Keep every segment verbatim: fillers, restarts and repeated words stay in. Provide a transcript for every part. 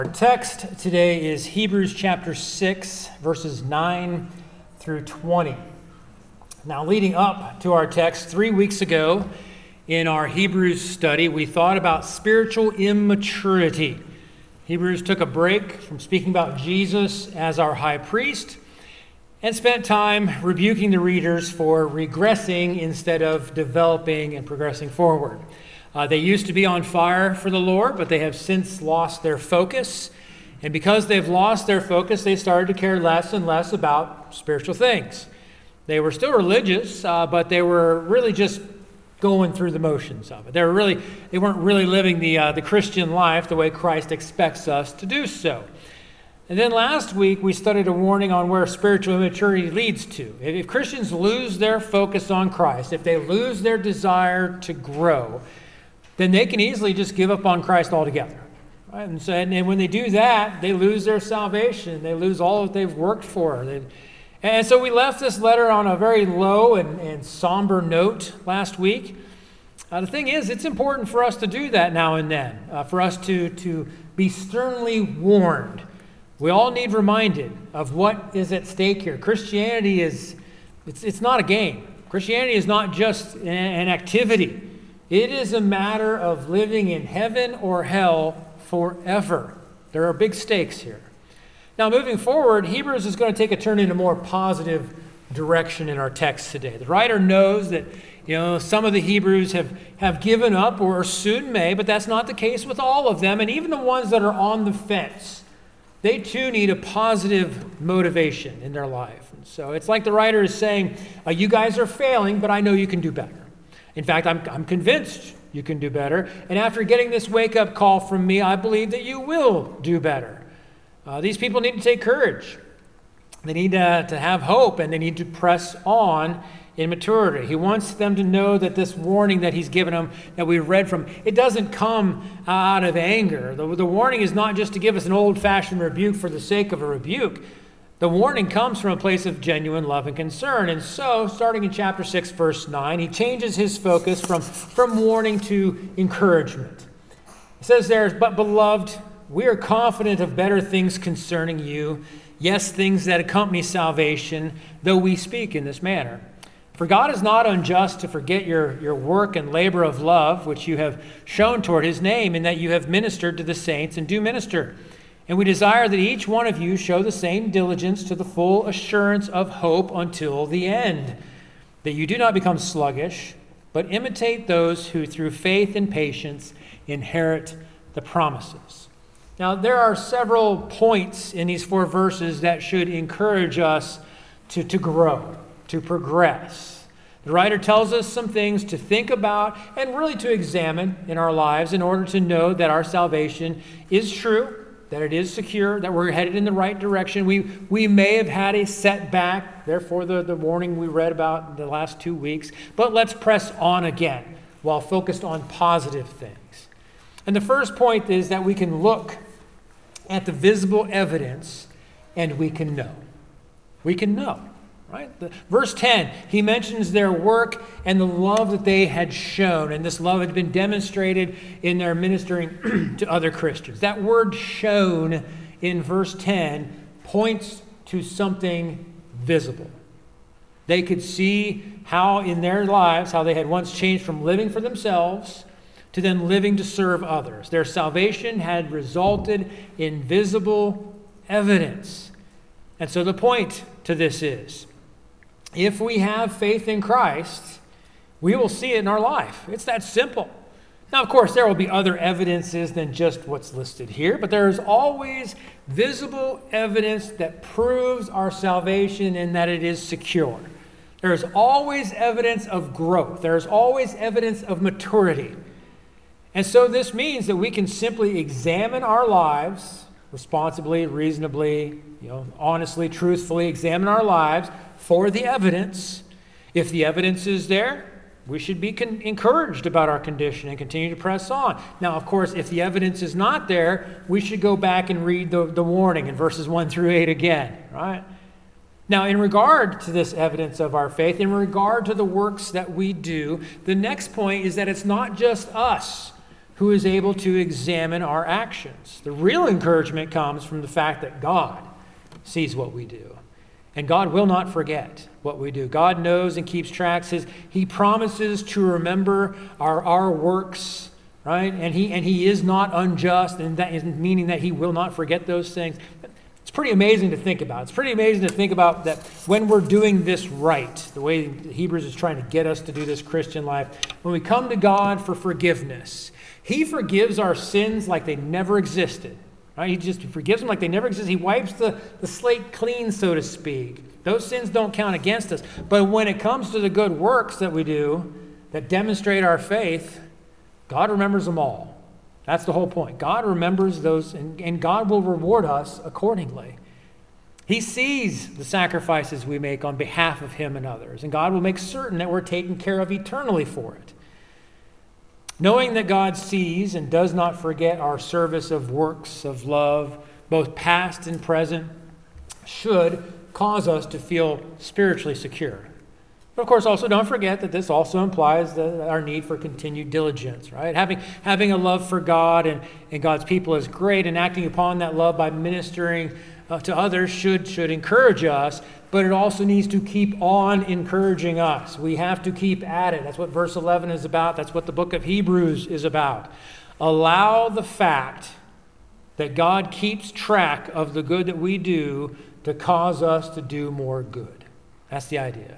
Our text today is Hebrews chapter six, verses nine through twenty. Now, leading up to our text, three weeks ago in our Hebrews study, we thought about spiritual immaturity. Hebrews took a break from speaking about Jesus as our high priest and spent time rebuking the readers for regressing instead of developing and progressing forward. Uh, they used to be on fire for the Lord, but they have since lost their focus. And because they've lost their focus, they started to care less and less about spiritual things. They were still religious, uh, but they were really just going through the motions of it. They were really, they weren't really living the uh, the Christian life the way Christ expects us to do so. And then last week, we studied a warning on where spiritual immaturity leads to. If Christians lose their focus on Christ, if they lose their desire to grow, then they can easily just give up on Christ altogether. Right? And, so, and when they do that, they lose their salvation. They lose all that they've worked for. They, and so we left this letter on a very low and, and somber note last week. Uh, the thing is, it's important for us to do that now and then, uh, for us to, to be sternly warned. We all need reminded of what is at stake here. Christianity is, it's, it's not a game. Christianity is not just an, an activity. It is a matter of living in heaven or hell forever. There are big stakes here. Now, moving forward, Hebrews is going to take a turn in a more positive direction in our text today. The writer knows that, you know, some of the Hebrews have, have given up or soon may, but that's not the case with all of them. And even the ones that are on the fence, they too need a positive motivation in their life. And so it's like the writer is saying, uh, you guys are failing, but I know you can do better. In fact, I'm, I'm convinced you can do better. And after getting this wake-up call from me, I believe that you will do better. Uh, these people need to take courage. They need uh, to have hope, and they need to press on in maturity. He wants them to know that this warning that he's given them, that we read from, it doesn't come out of anger. The, the warning is not just to give us an old-fashioned rebuke for the sake of a rebuke. The warning comes from a place of genuine love and concern. And so, starting in chapter six, verse nine, he changes his focus from, from warning to encouragement. It says there, "But beloved, we are confident of better things concerning you, yes, things that accompany salvation, though we speak in this manner. For God is not unjust to forget your, your work and labor of love, which you have shown toward his name, in that you have ministered to the saints and do minister. And we desire that each one of you show the same diligence to the full assurance of hope until the end, that you do not become sluggish, but imitate those who through faith and patience inherit the promises." Now, there are several points in these four verses that should encourage us to, to grow, to progress. The writer tells us some things to think about and really to examine in our lives in order to know that our salvation is true, that it is secure, that we're headed in the right direction. We we may have had a setback, therefore the, the warning we read about the last two weeks, but let's press on again while focused on positive things. And the first point is that we can look at the visible evidence and we can know. We can know, right? The, verse ten, he mentions their work and the love that they had shown, and this love had been demonstrated in their ministering to other Christians. That word "shown" in verse ten points to something visible. They could see how in their lives, how they had once changed from living for themselves to then living to serve others. Their salvation had resulted in visible evidence. And so the point to this is, if we have faith in Christ, we will see it in our life. It's that simple. Now, of course, there will be other evidences than just what's listed here, but there is always visible evidence that proves our salvation and that it is secure. There is always evidence of growth. There is always evidence of maturity. And so this means that we can simply examine our lives responsibly, reasonably, you know, honestly, truthfully, examine our lives for the evidence. If the evidence is there, we should be con- encouraged about our condition and continue to press on. Now, of course, if the evidence is not there, we should go back and read the, the warning in verses one through eight again, right? Now, in regard to this evidence of our faith, in regard to the works that we do, the next point is that it's not just us who is able to examine our actions. The real encouragement comes from the fact that God sees what we do. And God will not forget what we do. God knows and keeps track. His, he promises to remember our, our works, right? And he, and he is not unjust, and that is meaning that he will not forget those things. It's pretty amazing to think about. It's pretty amazing to think about that when we're doing this right, the way Hebrews is trying to get us to do this Christian life, when we come to God for forgiveness, he forgives our sins like they never existed. Right? He just forgives them like they never existed. He wipes the, the slate clean, so to speak. Those sins don't count against us. But when it comes to the good works that we do that demonstrate our faith, God remembers them all. That's the whole point. God remembers those, and, and God will reward us accordingly. He sees the sacrifices we make on behalf of him and others, and God will make certain that we're taken care of eternally for it. Knowing that God sees and does not forget our service of works of love, both past and present, should cause us to feel spiritually secure. But of course, also don't forget that this also implies the, our need for continued diligence, right? Having, having a love for God and, and God's people is great, and acting upon that love by ministering uh, to others should, should encourage us, but it also needs to keep on encouraging us. We have to keep at it. That's what verse eleven is about. That's what the book of Hebrews is about. Allow the fact that God keeps track of the good that we do to cause us to do more good. That's the idea.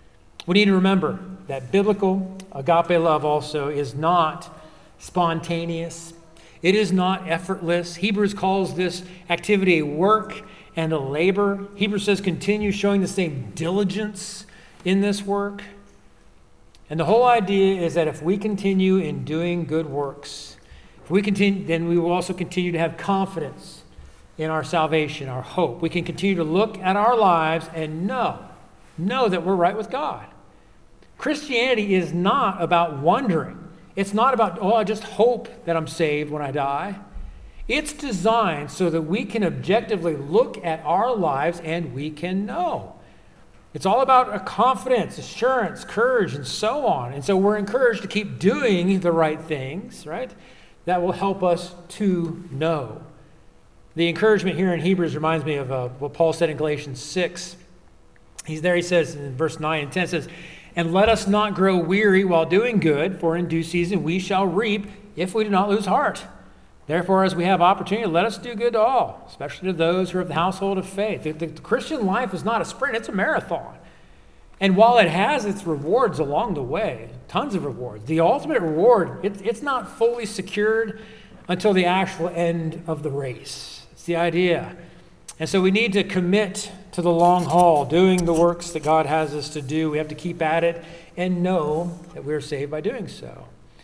We need to remember that biblical agape love also is not spontaneous. It is not effortless. Hebrews calls this activity a work and a labor. Hebrews says continue showing the same diligence in this work. And the whole idea is that if we continue in doing good works, if we continue, then we will also continue to have confidence in our salvation, our hope. We can continue to look at our lives and know, know that we're right with God. Christianity is not about wondering. It's not about, oh, I just hope that I'm saved when I die. It's designed so that we can objectively look at our lives and we can know. It's all about a confidence, assurance, courage, and so on. And so we're encouraged to keep doing the right things, right? That will help us to know. The encouragement here in Hebrews reminds me of uh, what Paul said in Galatians six. He's there, he says in verse nine and ten, says, "And let us not grow weary while doing good, for in due season we shall reap if we do not lose heart. Therefore, as we have opportunity, let us do good to all, especially to those who are of the household of faith." The, the Christian life is not a sprint, it's a marathon. And while it has its rewards along the way, tons of rewards, the ultimate reward, it, it's not fully secured until the actual end of the race. It's the idea. And so we need to commit to the long haul, doing the works that God has us to do. We have to keep at it and know that we're saved by doing so.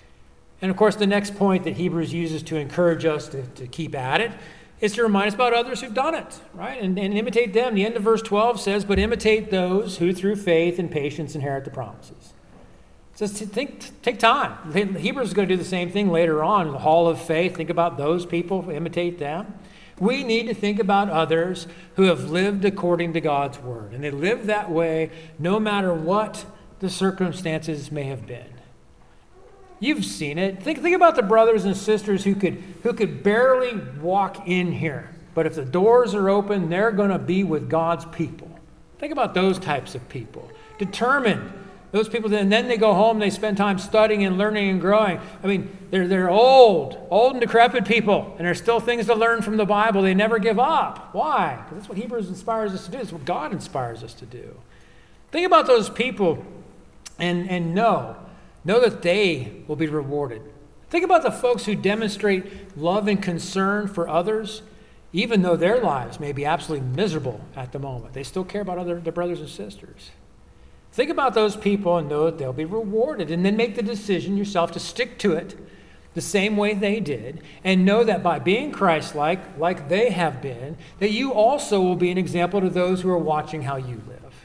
And of course, the next point that Hebrews uses to encourage us to, to keep at it is to remind us about others who've done it, right? And, and imitate them. The end of verse twelve says, "But imitate those who through faith and patience inherit the promises." It says, to think, take time. Hebrews is going to do the same thing later on in the hall of faith. Think about those people, imitate them. We need to think about others who have lived according to God's word. And they live that way no matter what the circumstances may have been. You've seen it. Think, think about the brothers and sisters who could, who could barely walk in here. But if the doors are open, they're going to be with God's people. Think about those types of people. Determined. Those people, and then they go home, they spend time studying and learning and growing. I mean, they're, they're old, old and decrepit people, and there's still things to learn from the Bible. They never give up. Why? Because that's what Hebrews inspires us to do. It's what God inspires us to do. Think about those people and, and know, know that they will be rewarded. Think about the folks who demonstrate love and concern for others, even though their lives may be absolutely miserable at the moment. They still care about other, their brothers and sisters. Think about those people and know that they'll be rewarded, and then make the decision yourself to stick to it the same way they did, and know that by being Christ-like, like they have been, that you also will be an example to those who are watching how you live.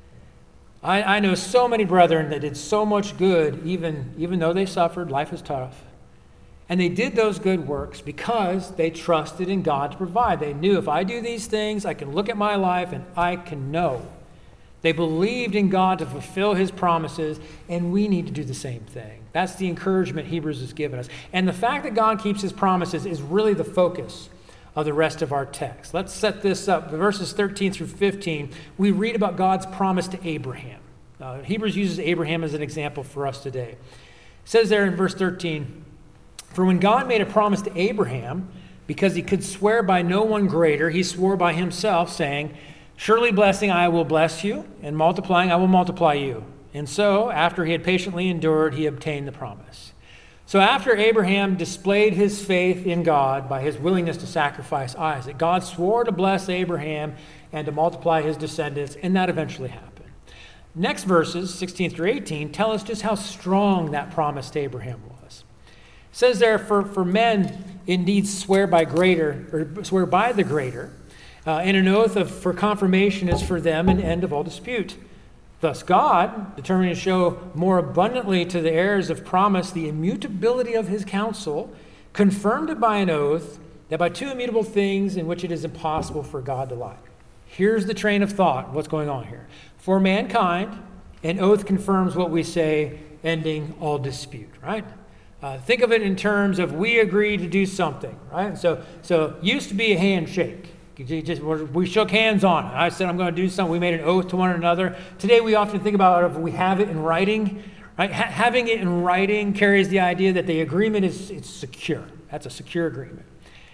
I, I know so many brethren that did so much good, even, even though they suffered, life is tough. And they did those good works because they trusted in God to provide. They knew if I do these things, I can look at my life and I can know They believed in God to fulfill his promises, and we need to do the same thing. That's the encouragement Hebrews has given us. And the fact that God keeps his promises is really the focus of the rest of our text. Let's set this up. Verses thirteen through fifteen, we read about God's promise to Abraham. Uh, Hebrews uses Abraham as an example for us today. It says there in verse thirteen, "For when God made a promise to Abraham, because he could swear by no one greater, he swore by himself, saying, 'Surely blessing I will bless you, and multiplying I will multiply you.' And so, after he had patiently endured, he obtained the promise." So after Abraham displayed his faith in God by his willingness to sacrifice Isaac, God swore to bless Abraham and to multiply his descendants, and that eventually happened. Next verses, sixteen through eighteen, tell us just how strong that promise to Abraham was. It says there, for, for men indeed swear by greater, or swear by the greater, uh, and an oath of for confirmation is for them an end of all dispute. Thus God, determined to show more abundantly to the heirs of promise the immutability of his counsel, confirmed it by an oath, that by two immutable things in which it is impossible for God to lie. Here's the train of thought, what's going on here. For mankind, an oath confirms what we say, ending all dispute, right? Uh, think of it in terms of we agree to do something, right? So, so used to be a handshake. You just, we shook hands on it. I said I'm going to do something. We made an oath to one another. Today we often think about if we have it in writing, right? Ha- having it in writing carries the idea that the agreement is it's secure. That's a secure agreement.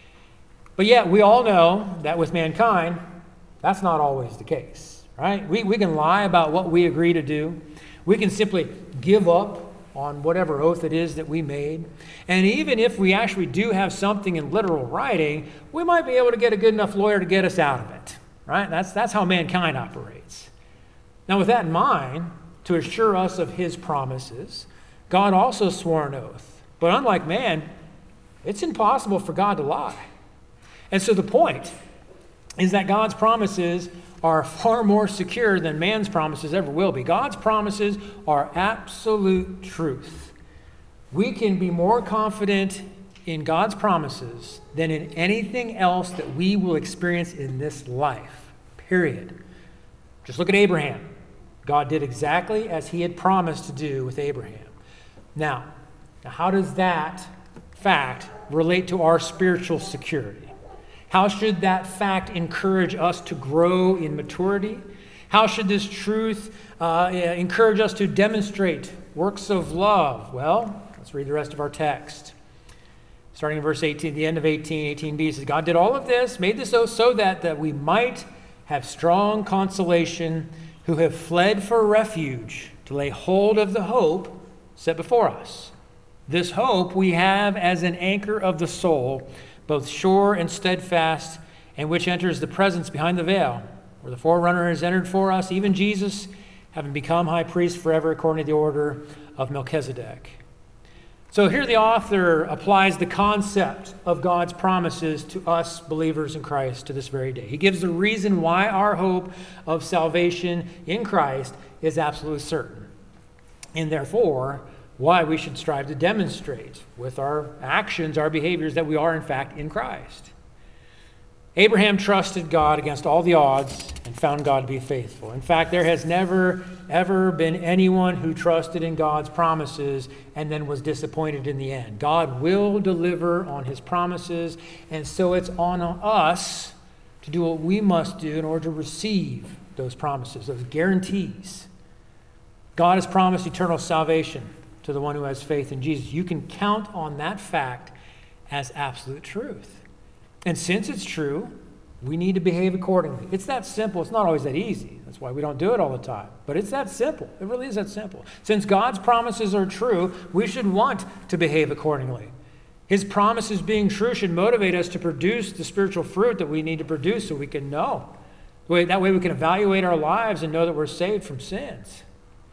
But yet we all know that with mankind, that's not always the case, right? We, we can lie about what we agree to do. We can simply give up on whatever oath it is that we made. And even if we actually do have something in literal writing, we might be able to get a good enough lawyer to get us out of it, right? That's, that's how mankind operates. Now, with that in mind, to assure us of his promises, God also swore an oath. But unlike man, it's impossible for God to lie. And so the point is that God's promises are far more secure than man's promises ever will be. God's promises are absolute truth. We can be more confident in God's promises than in anything else that we will experience in this life, period. Just look at Abraham. God did exactly as he had promised to do with Abraham. Now, now how does that fact relate to our spiritual security? How should that fact encourage us to grow in maturity? How should this truth uh, encourage us to demonstrate works of love? Well, let's read the rest of our text. Starting in verse eighteen, the end of eighteen, eighteen b says, God did all of this, made this oath so that, that we might have strong consolation who have fled for refuge to lay hold of the hope set before us. This hope we have as an anchor of the soul, both sure and steadfast, and which enters the presence behind the veil, where the forerunner has entered for us, even Jesus, having become high priest forever according to the order of Melchizedek. So here the author applies the concept of God's promises to us believers in Christ to this very day. He gives the reason why our hope of salvation in Christ is absolutely certain, and therefore why we should strive to demonstrate with our actions, our behaviors, that we are in fact in Christ. Abraham trusted God against all the odds and found God to be faithful. In fact, there has never, ever been anyone who trusted in God's promises and then was disappointed in the end. God will deliver on his promises, and so it's on us to do what we must do in order to receive those promises, those guarantees. God has promised eternal salvation to the one who has faith in Jesus. You can count on that fact as absolute truth. And since it's true, we need to behave accordingly. It's that simple. It's not always that easy. That's why we don't do it all the time. But it's that simple. It really is that simple. Since God's promises are true, we should want to behave accordingly. His promises being true should motivate us to produce the spiritual fruit that we need to produce so we can know. That way we can evaluate our lives and know that we're saved from sins.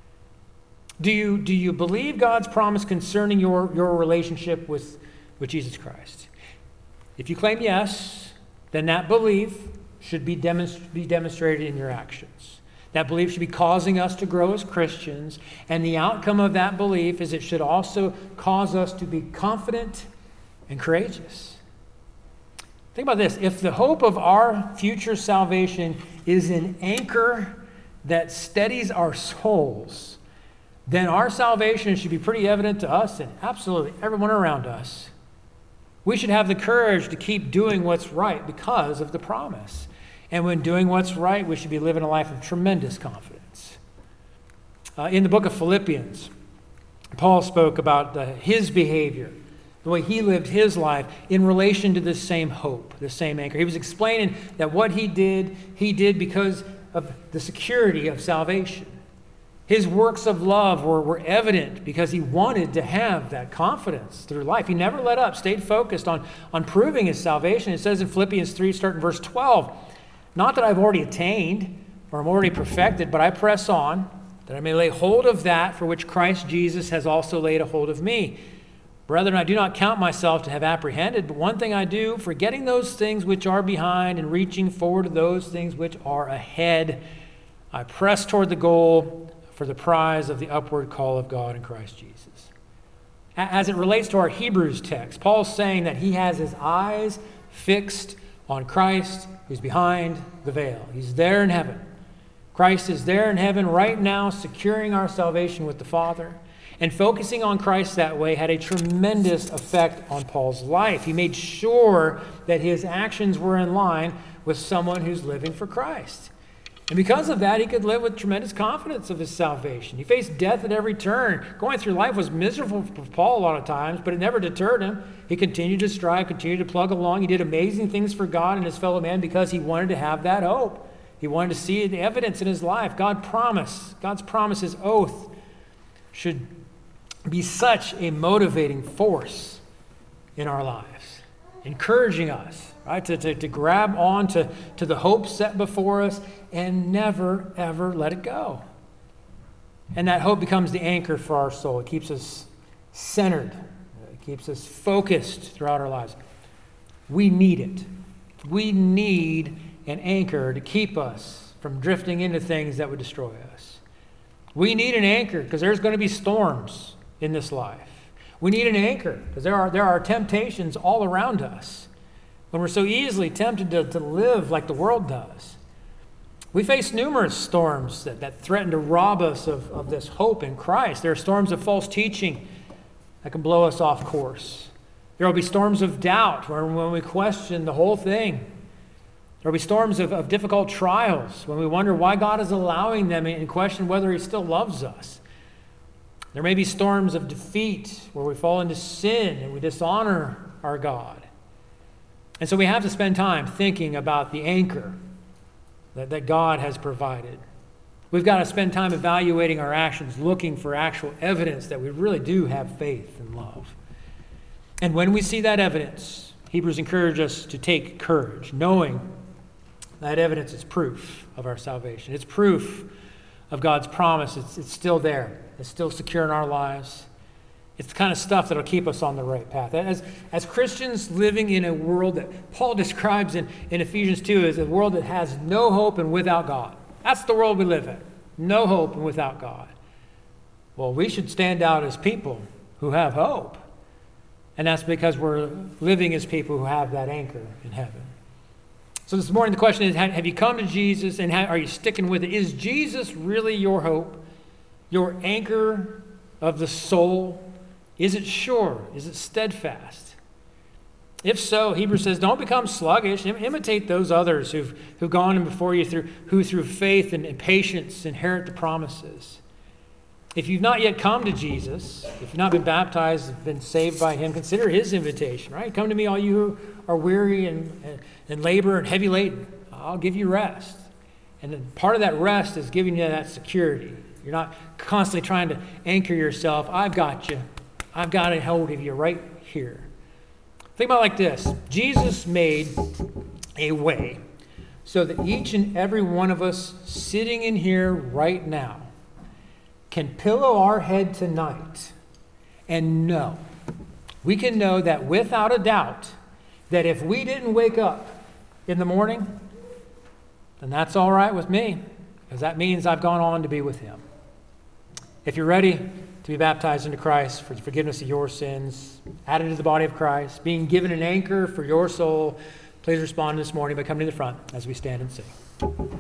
Do you, do you believe God's promise concerning your, your relationship with, with Jesus Christ? If you claim yes, then that belief should be, demonst- be demonstrated in your actions. That belief should be causing us to grow as Christians, and the outcome of that belief is it should also cause us to be confident and courageous. Think about this. If the hope of our future salvation is an anchor that steadies our souls, then our salvation should be pretty evident to us and absolutely everyone around us. We should have the courage to keep doing what's right because of the promise. And when doing what's right, we should be living a life of tremendous confidence. Uh, in the book of Philippians, Paul spoke about uh, his behavior, the way he lived his life in relation to this same hope, the same anchor. He was explaining that what he did, he did because of the security of salvation. His works of love were, were evident because he wanted to have that confidence through life. He never let up, stayed focused on, on proving his salvation. It says in Philippians three, starting verse twelve, not that I've already attained or I'm already perfected, but I press on, that I may lay hold of that for which Christ Jesus has also laid a hold of me. Brethren, I do not count myself to have apprehended, but one thing I do, forgetting those things which are behind and reaching forward to those things which are ahead, I press toward the goal for the prize of the upward call of God in Christ Jesus. As it relates to our Hebrews text, Paul's saying that he has his eyes fixed on Christ who's behind the veil. He's there in heaven. Christ is there in heaven right now, securing our salvation with the Father. And focusing on Christ that way had a tremendous effect on Paul's life. He made sure that his actions were in line with someone who's living for Christ. And because of that, he could live with tremendous confidence of his salvation. He faced death at every turn. Going through life was miserable for Paul a lot of times, but it never deterred him. He continued to strive, continued to plug along. He did amazing things for God and his fellow man because he wanted to have that hope. He wanted to see the evidence in his life. God promised, God's promise, his oath, should be such a motivating force in our lives, encouraging us, right, to, to, to grab on to, to the hope set before us and never, ever let it go. And that hope becomes the anchor for our soul. It keeps us centered. It keeps us focused throughout our lives. We need it. We need an anchor to keep us from drifting into things that would destroy us. We need an anchor because there's going to be storms in this life. We need an anchor because there are, there are temptations all around us when we're so easily tempted to, to live like the world does. We face numerous storms that, that threaten to rob us of, of this hope in Christ. There are storms of false teaching that can blow us off course. There will be storms of doubt where, when we question the whole thing. There will be storms of, of difficult trials when we wonder why God is allowing them and question whether he still loves us. There may be storms of defeat where we fall into sin and we dishonor our God. And so we have to spend time thinking about the anchor that, that God has provided. We've got to spend time evaluating our actions, looking for actual evidence that we really do have faith and love. And when we see that evidence, Hebrews encourage us to take courage, knowing that evidence is proof of our salvation. It's proof of God's promise. It's, it's still there. It's still secure in our lives. It's the kind of stuff that will keep us on the right path. As, as Christians living in a world that Paul describes in, in Ephesians two as a world that has no hope and without God. That's the world we live in. No hope and without God. Well, we should stand out as people who have hope. And that's because we're living as people who have that anchor in heaven. So this morning the question is, have you come to Jesus and are you sticking with it? Is Jesus really your hope, your anchor of the soul? Is it sure? Is it steadfast? If so, Hebrews says, don't become sluggish. Imitate those others who've, who've gone in before you, through, who through faith and, and patience inherit the promises. If you've not yet come to Jesus, if you've not been baptized, been saved by him, consider his invitation, right? Come to me, all you who are weary and, and, and labor and heavy laden. I'll give you rest. And then part of that rest is giving you that security. You're not constantly trying to anchor yourself. I've got you. I've got a hold of you right here. Think about it like this. Jesus made a way so that each and every one of us sitting in here right now can pillow our head tonight and know, we can know that without a doubt, that if we didn't wake up in the morning, then that's all right with me, because that means I've gone on to be with him. If you're ready to be baptized into Christ for the forgiveness of your sins, added to the body of Christ, being given an anchor for your soul, please respond this morning by coming to the front as we stand and sing.